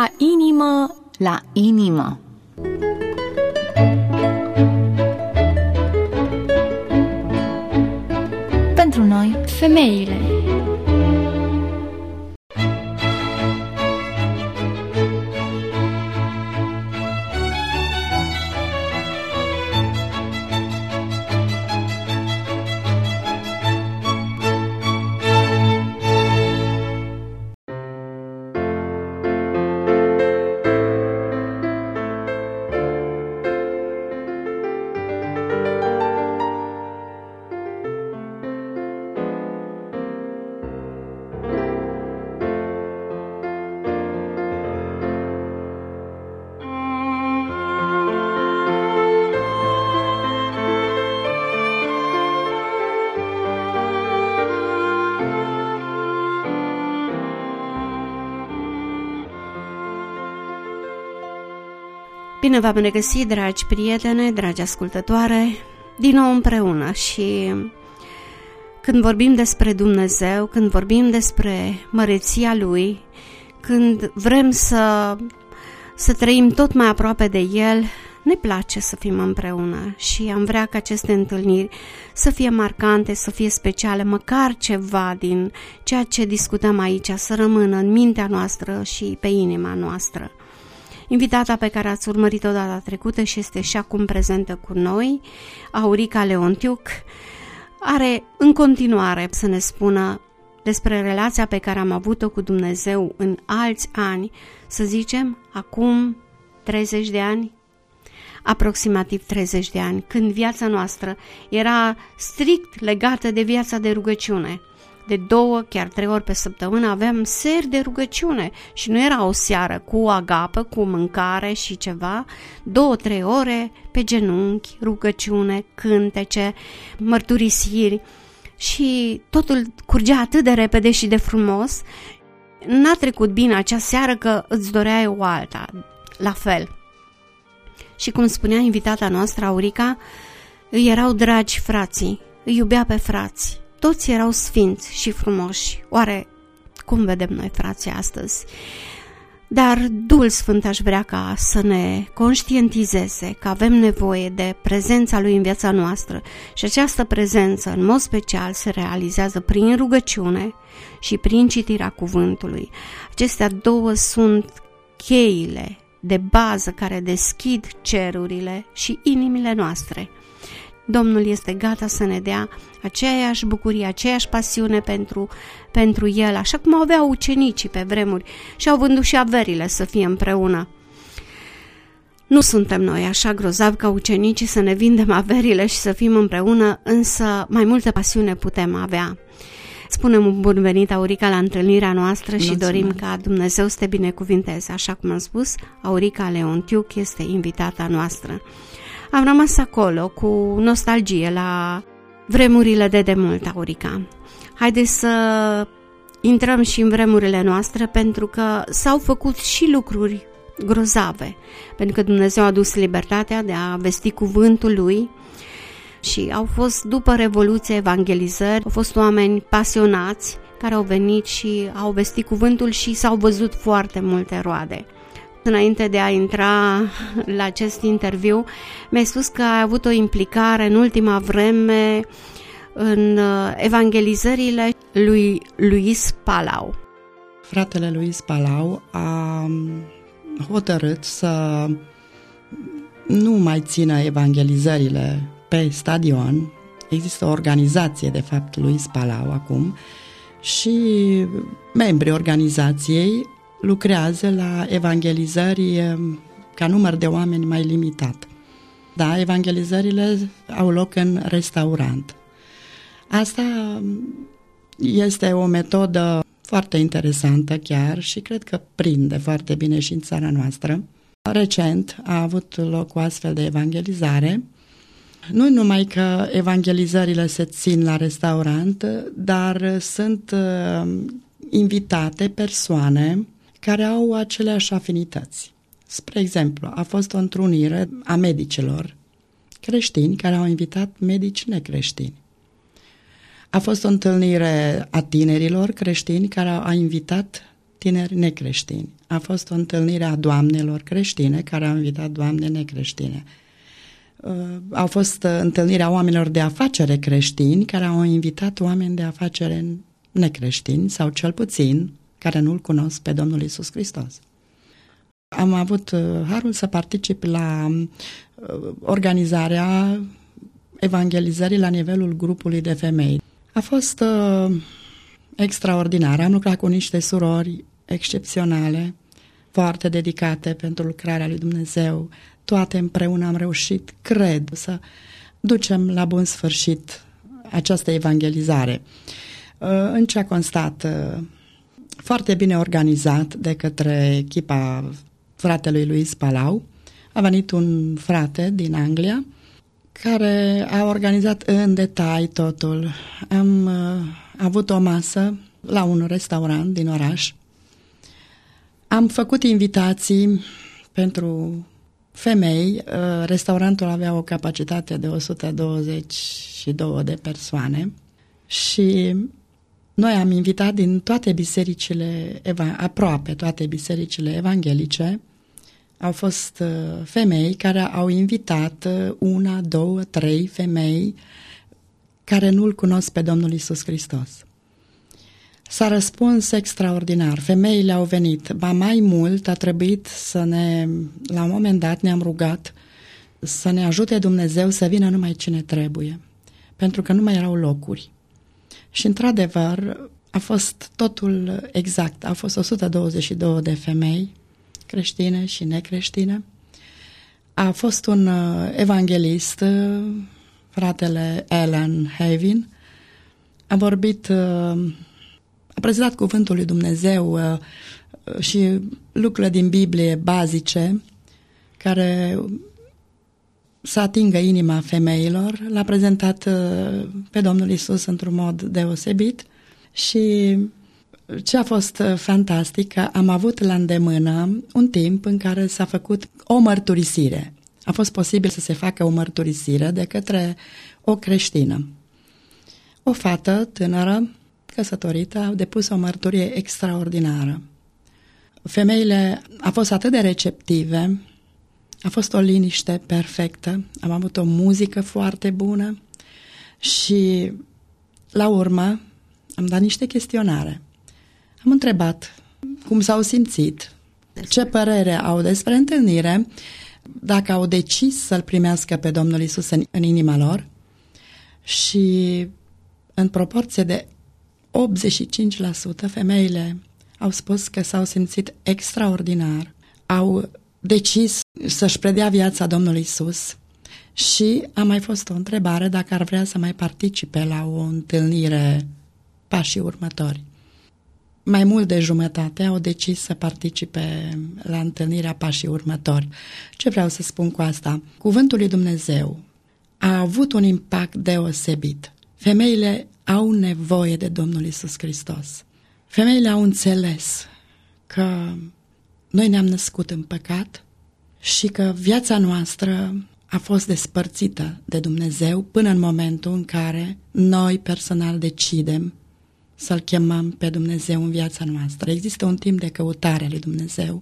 La inimă, la inimă. Pentru noi, femeile. Bine v-am regăsit, dragi prietene, dragi ascultătoare, din nou împreună. Și când vorbim despre Dumnezeu, când vorbim despre măreția Lui, când vrem să trăim tot mai aproape de El, ne place să fim împreună și am vrea ca aceste întâlniri să fie marcante, să fie speciale, măcar ceva din ceea ce discutăm aici să rămână în mintea noastră și pe inima noastră. Invitata pe care ați urmărit-o data trecută și este și acum prezentă cu noi, Aurica Leontiuc, are în continuare să ne spună despre relația pe care am avut-o cu Dumnezeu în alți ani, să zicem, acum 30 de ani, aproximativ 30 de ani, când viața noastră era strict legată de viața de rugăciune. De 2, chiar 3 ori pe săptămână aveam seri de rugăciune și nu era o seară cu agapă, cu mâncare și ceva, 2-3 ore pe genunchi, rugăciune, cântece, mărturisiri și totul curgea atât de repede și de frumos. N-a trecut bine acea seară că îți doreai o alta, la fel. Și cum spunea invitata noastră, Aurica, îi erau dragi frații, îi iubea pe frați. Toți erau sfinți și frumoși. Oare cum vedem noi frații astăzi? Dar Duhul Sfânt aș vrea ca să ne conștientizeze că avem nevoie de prezența Lui în viața noastră și această prezență în mod special se realizează prin rugăciune și prin citirea cuvântului. Acestea două sunt cheile de bază care deschid cerurile și inimile noastre. Domnul este gata să ne dea aceeași bucurie, aceeași pasiune pentru El, așa cum aveau ucenicii pe vremuri și au vândut și averile să fie împreună. Nu suntem noi așa grozavi ca ucenicii să ne vindem averile și să fim împreună, însă mai multă pasiune putem avea. Spunem un bun venit, Aurica, la întâlnirea noastră și dorim ca Dumnezeu să te binecuvinteze. Așa cum am spus, Aurica Leontiuc este invitata noastră. Am rămas acolo cu nostalgie la vremurile de demult, Aurica. Haideți să intrăm și în vremurile noastre, pentru că s-au făcut și lucruri grozave, pentru că Dumnezeu a adus libertatea de a vesti cuvântul Lui și au fost, după Revoluție, evangelizări, au fost oameni pasionați care au venit și au vestit cuvântul și s-au văzut foarte multe roade. Înainte de a intra la acest interviu, mi-ai spus că ai avut o implicare în ultima vreme în evangelizările lui Luis Palau. Fratele Luis Palau a hotărât să nu mai țină evangelizările pe stadion. Există o organizație, de fapt, Luis Palau acum, și membrii organizației lucrează la evangelizări ca număr de oameni mai limitat. Da, evangelizările au loc în restaurant. Asta este o metodă foarte interesantă chiar și cred că prinde foarte bine și în țara noastră. Recent a avut loc o astfel de evangelizare. Nu numai că evangelizările se țin la restaurant, dar sunt invitate persoane care au aceleași afinități. Spre exemplu, a fost o întrunire a medicilor creștini care au invitat medici necreștini. A fost o întâlnire a tinerilor creștini care au invitat tineri necreștini. a fost o întâlnire a doamnelor creștine care au invitat doamne necreștine. Au fost întâlnirea oamenilor de afacere creștini care au invitat oameni de afacere necreștini sau cel puțin care nu-L cunosc pe Domnul Iisus Hristos. Am avut harul să particip la organizarea evangelizării la nivelul grupului de femei. A fost extraordinar. Am lucrat cu niște surori excepționale, foarte dedicate pentru lucrarea lui Dumnezeu. Toate împreună am reușit, cred, să ducem la bun sfârșit această evangelizare. În ce a constat? Foarte bine organizat de către echipa fratelui Luis Palau. A venit un frate din Anglia care a organizat în detalii totul. Am avut o masă la un restaurant din oraș. Am făcut invitații pentru femei. Restaurantul avea o capacitate de 122 de persoane și noi am invitat din toate bisericile, aproape toate bisericile evanghelice. Au fost femei care au invitat 1, 2, 3 femei care nu-L cunosc pe Domnul Iisus Hristos. S-a răspuns extraordinar. Femeile au venit. Ba mai mult, a trebuit la un moment dat ne-am rugat să ne ajute Dumnezeu să vină numai cine trebuie, pentru că nu mai erau locuri. Și într-adevăr a fost totul exact. Au fost 122 de femei, creștine și necreștine. A fost un evanghelist, fratele Alan Havin, a vorbit, a prezentat cuvântul lui Dumnezeu și lucrurile din Biblie bazice care să atingă inima femeilor. L-a prezentat pe Domnul Iisus într-un mod deosebit și ce a fost fantastic, că am avut la îndemână un timp în care s-a făcut o mărturisire. A fost posibil să se facă o mărturisire de către o creștină. O fată tânără, căsătorită, a depus o mărturie extraordinară. Femeile au fost atât de receptive, a fost o liniște perfectă, am avut o muzică foarte bună și la urmă am dat niște chestionare. Am întrebat cum s-au simțit, ce părere au despre întâlnire, dacă au decis să-L primească pe Domnul Iisus în inima lor și în proporție de 85% femeile au spus că s-au simțit extraordinar, au decis să-și predea viața Domnului Iisus și a mai fost o întrebare dacă ar vrea să mai participe la o întâlnire pașii următori. Mai mult de jumătate au decis să participe la întâlnirea pașii următori. Ce vreau să spun cu asta? Cuvântul lui Dumnezeu a avut un impact deosebit. Femeile au nevoie de Domnul Iisus Hristos. Femeile au înțeles că noi ne-am născut în păcat și că viața noastră a fost despărțită de Dumnezeu până în momentul în care noi personal decidem să-L chemăm pe Dumnezeu în viața noastră. Există un timp de căutare a lui Dumnezeu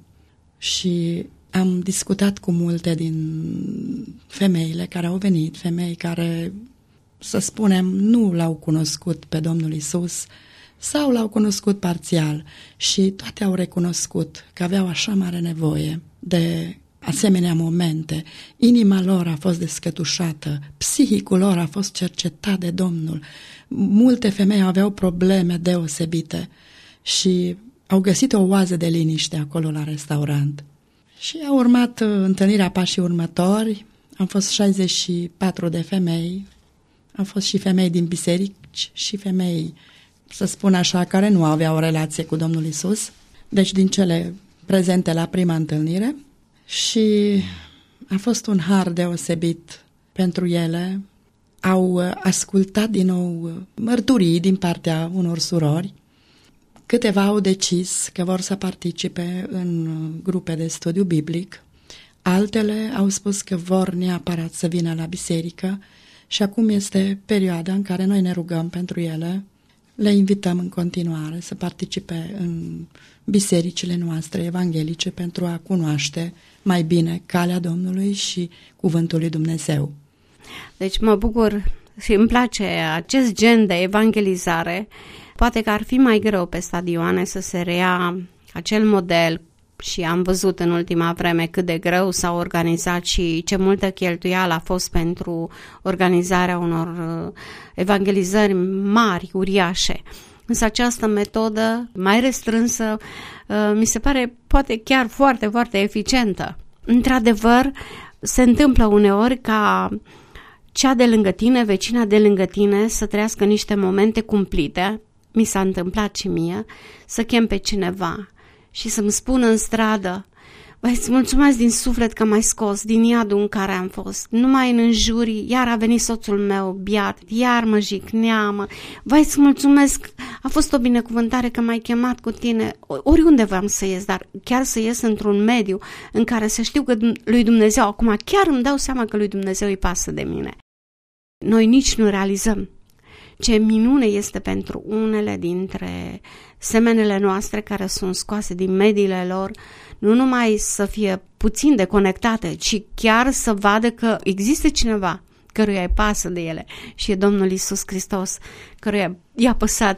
și am discutat cu multe din femeile care au venit, femei care, să spunem, nu L-au cunoscut pe Domnul Iisus sau L-au cunoscut parțial și toate au recunoscut că aveau așa mare nevoie de asemenea momente. Inima lor a fost descătușată, psihicul lor a fost cercetat de Domnul. Multe femei aveau probleme deosebite și au găsit o oază de liniște acolo la restaurant. Și a urmat întâlnirea pașii următori. Am fost 64 de femei, au fost și femei din biserici și femei, să spun așa, care nu aveau o relație cu Domnul Iisus, deci din cele prezente la prima întâlnire. Și a fost un har deosebit pentru ele. Au ascultat din nou mărturii din partea unor surori. Câteva au decis că vor să participe în grupe de studiu biblic. Altele au spus că vor neapărat să vină la biserică și acum este perioada în care noi ne rugăm pentru ele Le invităm în continuare să participe în bisericile noastre evanghelice pentru a cunoaște mai bine calea Domnului și cuvântul lui Dumnezeu. Deci mă bucur și îmi place acest gen de evangelizare. Poate că ar fi mai greu pe stadioane să se reia acel model și am văzut în ultima vreme cât de greu s-a organizat și ce multă cheltuială a fost pentru organizarea unor evangelizări mari, uriașe. Însă această metodă mai restrânsă mi se pare poate chiar foarte, foarte eficientă. Într-adevăr, se întâmplă uneori ca cea de lângă tine, vecina de lângă tine, să trăiască niște momente cumplite, mi s-a întâmplat și mie, să chem pe cineva și să-mi spună în stradă: băi, îți mulțumesc din suflet că m-ai scos din iadul în care am fost. Numai în înjuri, iar a venit soțul meu biat, iar mă jicnea, Băi, îți mulțumesc, a fost o binecuvântare că m-ai chemat cu tine. Oriunde vreau să ies, dar chiar să ies într-un mediu în care să știu că lui Dumnezeu, acum chiar îmi dau seama că lui Dumnezeu îi pasă de mine. Noi nici nu realizăm ce minune este pentru unele dintre semenele noastre care sunt scoase din mediile lor, nu numai să fie puțin deconectate, ci chiar să vadă că există cineva căruia îi pasă de ele și e Domnul Iisus Hristos, căruia i-a păsat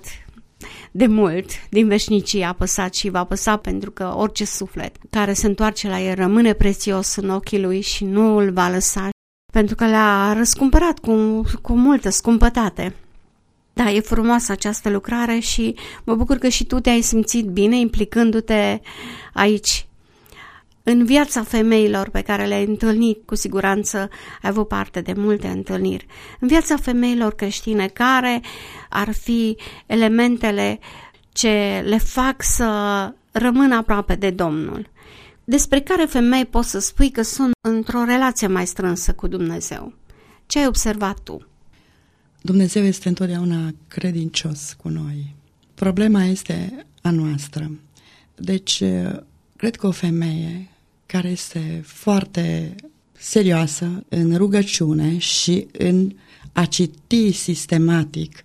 de mult, din veșnicie a păsat și va păsa, pentru că orice suflet care se întoarce la el rămâne prețios în ochii lui și nu îl va lăsa, pentru că le-a răscumpărat cu multă scumpătate. Da, e frumoasă această lucrare și mă bucur că și tu te-ai simțit bine implicându-te aici. În viața femeilor pe care le-ai întâlnit, cu siguranță ai avut parte de multe întâlniri. În viața femeilor creștine, care ar fi elementele ce le fac să rămână aproape de Domnul? Despre care femei poți să spui că sunt într-o relație mai strânsă cu Dumnezeu? Ce ai observat tu? Dumnezeu este întotdeauna credincios cu noi. Problema este a noastră. Deci, cred că o femeie care este foarte serioasă în rugăciune și în a citi sistematic,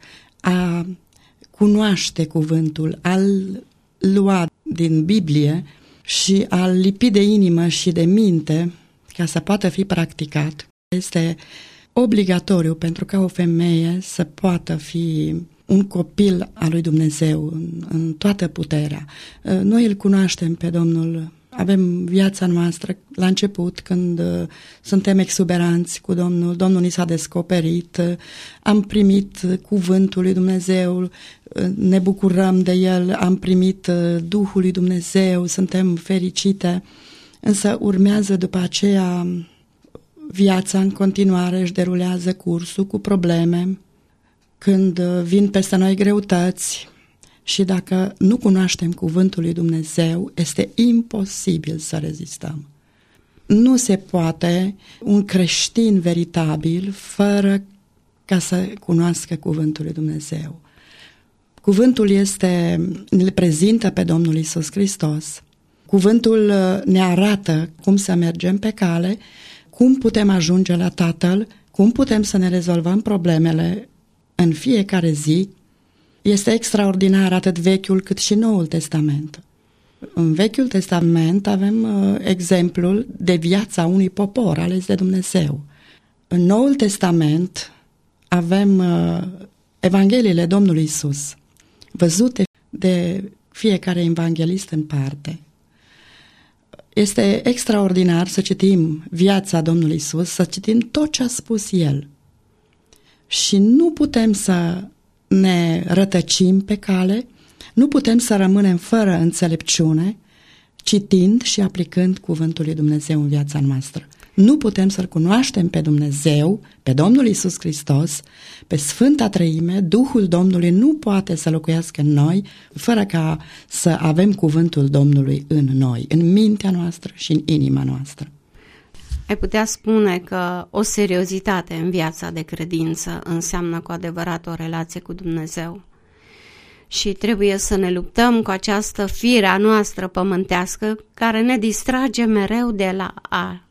a cunoaște cuvântul, a-l lua din Biblie și a-l lipi de inimă și de minte ca să poată fi practicat, este obligatoriu pentru ca o femeie să poată fi un copil al lui Dumnezeu în toată puterea. Noi îl cunoaștem pe Domnul, avem viața noastră la început când suntem exuberanți cu Domnul, Domnul ni s-a descoperit, am primit cuvântul lui Dumnezeu, ne bucurăm de el, am primit Duhul lui Dumnezeu, suntem fericite, însă urmează după aceea viața în continuare, își derulează cursul cu probleme, când vin peste noi greutăți și dacă nu cunoaștem cuvântul lui Dumnezeu, este imposibil să rezistăm. Nu se poate un creștin veritabil fără ca să cunoască cuvântul lui Dumnezeu. Cuvântul ne prezintă pe Domnul Iisus Hristos. Cuvântul ne arată cum să mergem pe cale, cum putem ajunge la Tatăl, cum putem să ne rezolvăm problemele în fiecare zi. Este extraordinar atât Vechiul cât și Noul Testament. În Vechiul Testament avem exemplul de viața unui popor ales de Dumnezeu. În Noul Testament avem Evangheliile Domnului Iisus, văzute de fiecare evanghelist în parte. Este extraordinar să citim viața Domnului Iisus, să citim tot ce a spus El. Și nu putem să ne rătăcim pe cale, nu putem să rămânem fără înțelepciune, citind și aplicând cuvântul lui Dumnezeu în viața noastră. Nu putem să-L cunoaștem pe Dumnezeu, pe Domnul Iisus Hristos, pe Sfânta Treime, Duhul Domnului nu poate să locuiască în noi, fără ca să avem cuvântul Domnului în noi, în mintea noastră și în inima noastră. Ai putea spune că o seriozitate în viața de credință înseamnă cu adevărat o relație cu Dumnezeu. Și trebuie să ne luptăm cu această fire a noastră pământească care ne distrage mereu de la a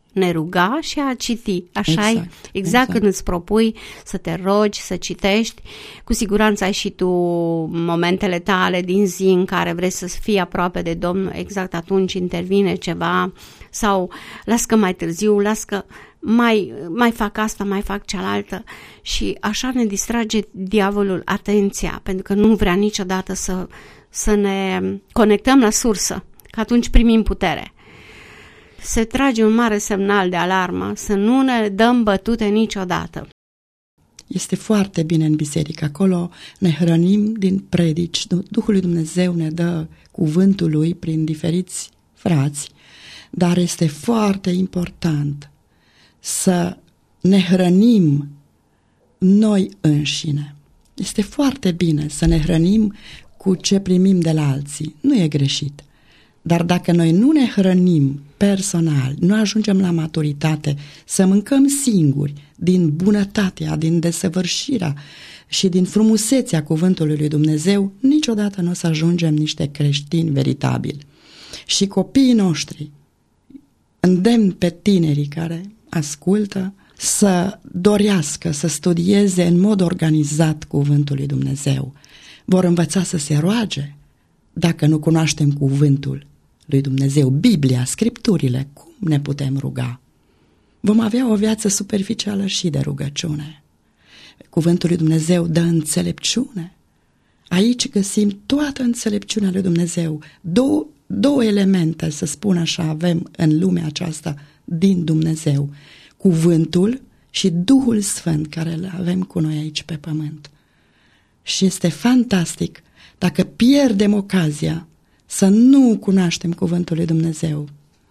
ne ruga și a citi. Așa exact când îți propui să te rogi, să citești, cu siguranță ai și tu momentele tale din zi în care vrei să fii aproape de Domnul, exact atunci intervine ceva sau las că mai târziu, las că mai fac asta, mai fac cealaltă și așa ne distrage diavolul atenția, pentru că nu vrea niciodată să ne conectăm la sursă, că atunci primim putere. Se trage un mare semnal de alarmă, să nu ne dăm bătute niciodată. Este foarte bine în biserică, acolo ne hrănim din predici, Duhul lui Dumnezeu ne dă cuvântul lui prin diferiți frați, dar este foarte important să ne hrănim noi înșine. Este foarte bine să ne hrănim cu ce primim de la alții, nu e greșit. Dar dacă noi nu ne hrănim personal, nu ajungem la maturitate, să mâncăm singuri din bunătatea, din desăvârșirea și din frumusețea cuvântului lui Dumnezeu, niciodată nu o să ajungem niște creștini veritabili. Și copiii noștri, îndemn pe tinerii care ascultă să dorească să studieze în mod organizat cuvântul lui Dumnezeu. Vor învăța să se roage dacă nu cunoaștem cuvântul lui Dumnezeu, Biblia, Scripturile, cum ne putem ruga? Vom avea o viață superficială și de rugăciune. Cuvântul lui Dumnezeu dă înțelepciune. Aici găsim toată înțelepciunea lui Dumnezeu. Două elemente, să spun așa, avem în lumea aceasta din Dumnezeu. Cuvântul și Duhul Sfânt care îl avem cu noi aici pe pământ. Și este fantastic dacă pierdem ocazia să nu cunoaștem cuvântul lui Dumnezeu.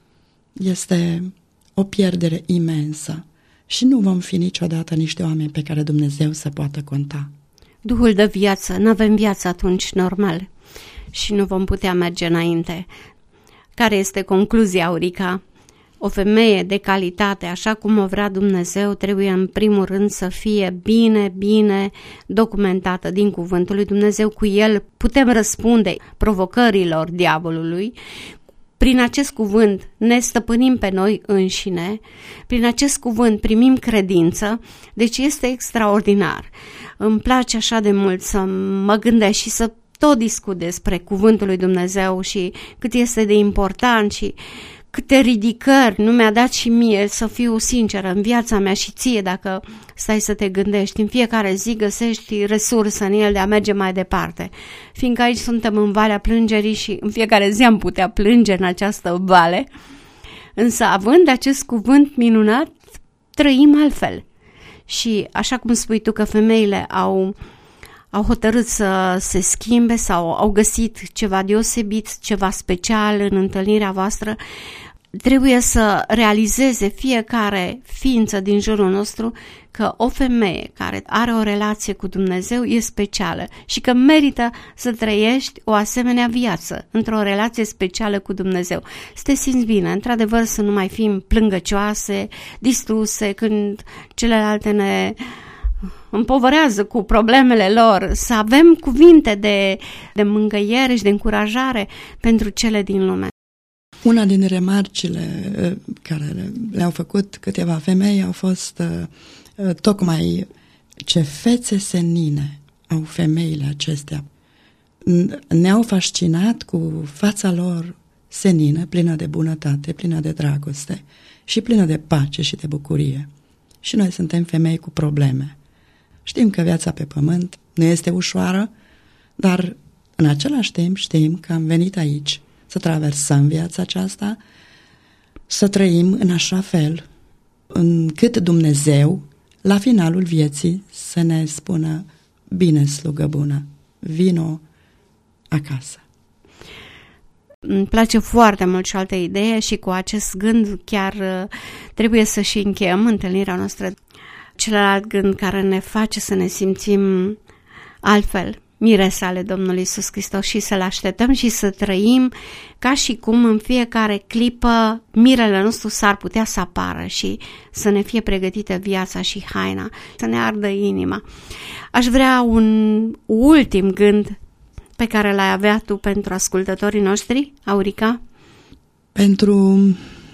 Este o pierdere imensă și nu vom fi niciodată niște oameni pe care Dumnezeu să poată conta. Duhul dă viață, nu avem viață atunci normal și nu vom putea merge înainte. Care este concluzia, Aurica? O femeie de calitate, așa cum o vrea Dumnezeu, trebuie în primul rând să fie bine documentată din cuvântul lui Dumnezeu. Cu el putem răspunde provocărilor diavolului. Prin acest cuvânt ne stăpânim pe noi înșine, prin acest cuvânt primim credință, deci este extraordinar. Îmi place așa de mult să mă gândesc și să tot discut despre cuvântul lui Dumnezeu și cât este de important și câte ridicări nu mi-a dat și mie, să fiu sinceră, în viața mea și ție, dacă stai să te gândești. În fiecare zi găsești resursă în el de a merge mai departe. Fiindcă aici suntem în Valea Plângerii și în fiecare zi am putea plânge în această vale, însă având acest cuvânt minunat, trăim altfel. Și așa cum spui tu că femeile au hotărât să se schimbe sau au găsit ceva deosebit, ceva special în întâlnirea voastră, trebuie să realizeze fiecare ființă din jurul nostru că o femeie care are o relație cu Dumnezeu e specială și că merită să trăiești o asemenea viață într-o relație specială cu Dumnezeu. Să te simți bine, într-adevăr să nu mai fim plângăcioase, distruse când celelalte ne împovărează cu problemele lor, să avem cuvinte de mângâiere și de încurajare pentru cele din lume. Una din remarcile care le-au făcut câteva femei au fost tocmai ce fețe senine au femeile acestea. Ne-au fascinat cu fața lor senină, plină de bunătate, plină de dragoste și plină de pace și de bucurie. Și noi suntem femei cu probleme. Știm că viața pe pământ nu este ușoară, dar în același timp știm că am venit aici să traversăm viața aceasta, să trăim în așa fel încât Dumnezeu, la finalul vieții, să ne spună: bine, slugă bună, vino acasă. Îmi place foarte mult și altă idee și cu acest gând chiar trebuie să și încheiem întâlnirea noastră. Celălalt gând care ne face să ne simțim altfel, mirese ale Domnului Iisus Hristos, și să-L așteptăm și să trăim ca și cum în fiecare clipă mirele nostru s-ar putea să apară și să ne fie pregătită viața și haina, să ne ardă inima. Aș vrea un ultim gând pe care l-ai avea tu pentru ascultătorii noștri, Aurica? Pentru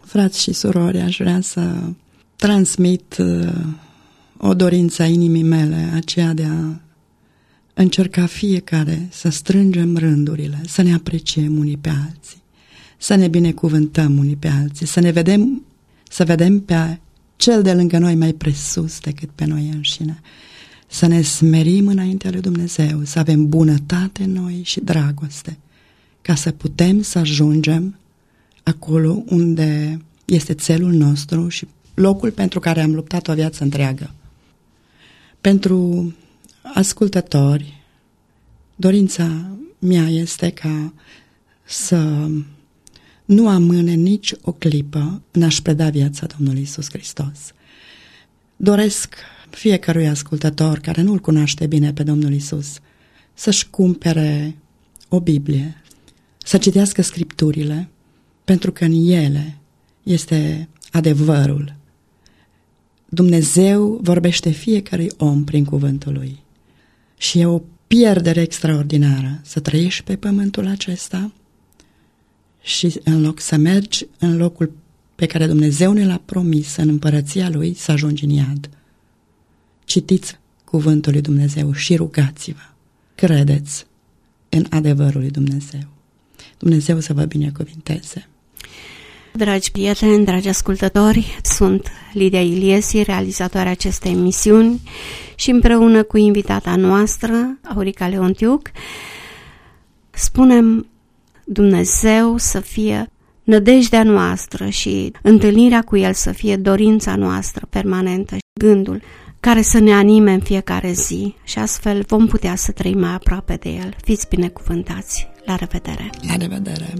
Frați și surori, aș vrea să transmit o dorință a inimii mele, aceea de a încerca fiecare să strângem rândurile, să ne apreciem unii pe alții, să ne binecuvântăm unii pe alții, să vedem pe cel de lângă noi mai presus decât pe noi înșine, să ne smerim înaintea lui Dumnezeu, să avem bunătate în noi și dragoste, ca să putem să ajungem acolo unde este țelul nostru și locul pentru care am luptat o viață întreagă. Pentru ascultători, dorința mea este ca să nu amâne nici o clipă în a-și preda viața Domnului Iisus Hristos. Doresc fiecărui ascultător care nu-L cunoaște bine pe Domnul Iisus să-și cumpere o Biblie, să citească Scripturile, pentru că în ele este adevărul. Dumnezeu vorbește fiecărui om prin cuvântul Lui și e o pierdere extraordinară să trăiești pe pământul acesta și în loc să mergi în locul pe care Dumnezeu ne l-a promis în împărăția Lui, să ajungi în iad. Citiți cuvântul lui Dumnezeu și rugați-vă. Credeți în adevărul lui Dumnezeu. Dumnezeu să vă binecuvinteze. Dragi prieteni, dragi ascultători, sunt Lidia Iliesi, realizatoarea acestei emisiuni, și împreună cu invitata noastră, Aurica Leontiuc, spunem Dumnezeu să fie nădejdea noastră și întâlnirea cu El să fie dorința noastră permanentă și gândul care să ne anime în fiecare zi și astfel vom putea să trăim mai aproape de El. Fiți binecuvântați! La revedere! La revedere!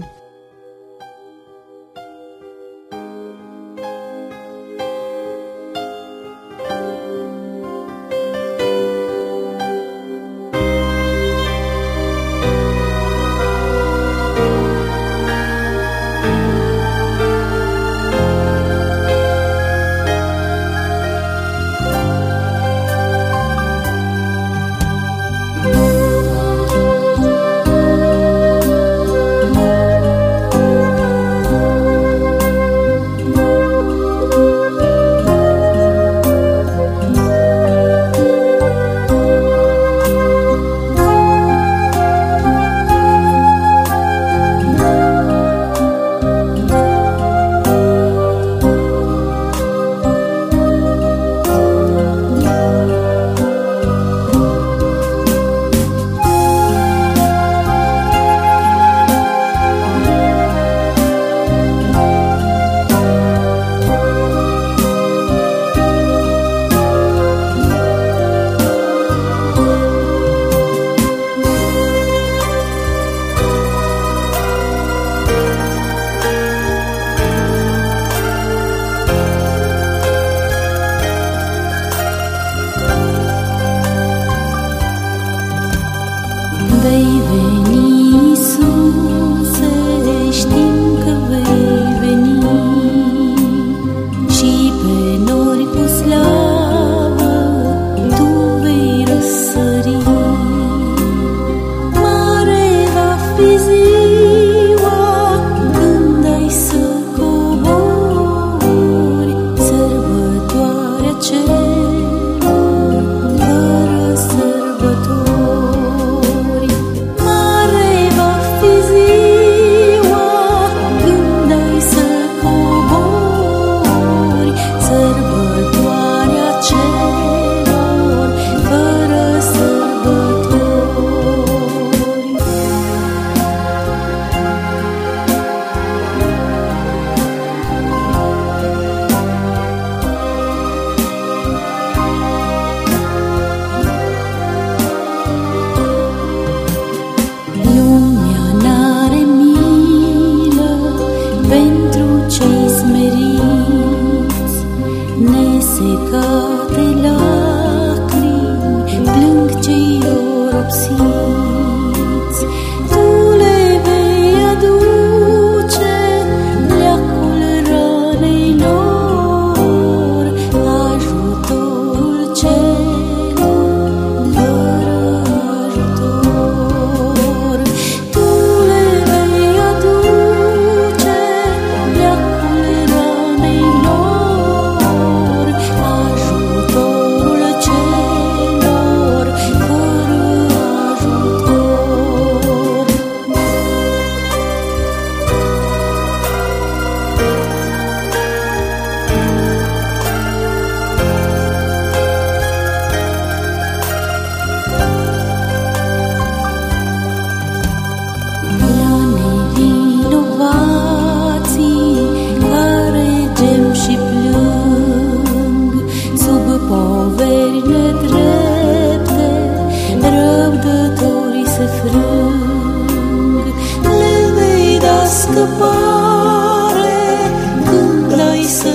înfrâng, le vei da scăpare când ai să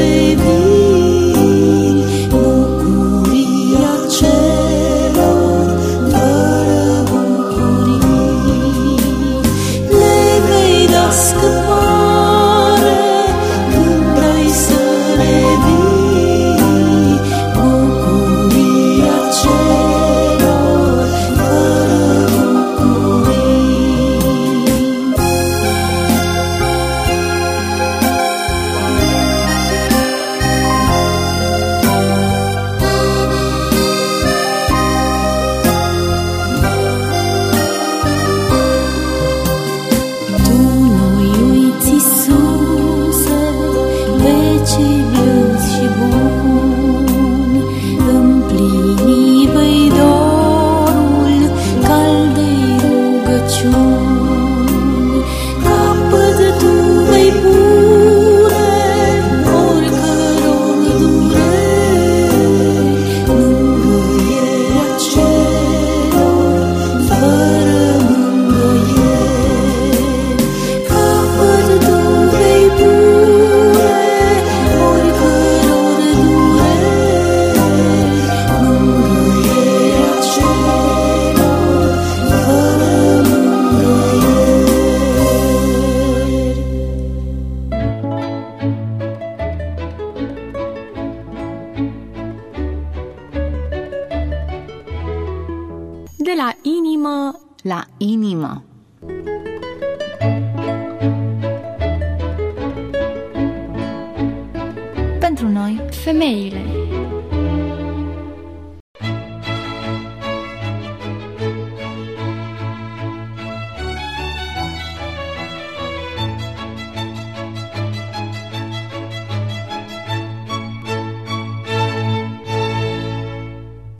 revii, bucuria celor fără bucurii. Le vei da scăpare când ai să revii, bucuria celor fără bucurii. Tu nu-i uiți, Iisuse, vece blând și bun, împlini vei dorul caldei rugăciuni. Capăt tu vei pune oricăror dureri, mângâierea celor fără mângâieri. Capăt tu vei pune oricăror dureri, mângâierea celor fără mângâieri. De la inimă la inimă. Pentru noi, femeile.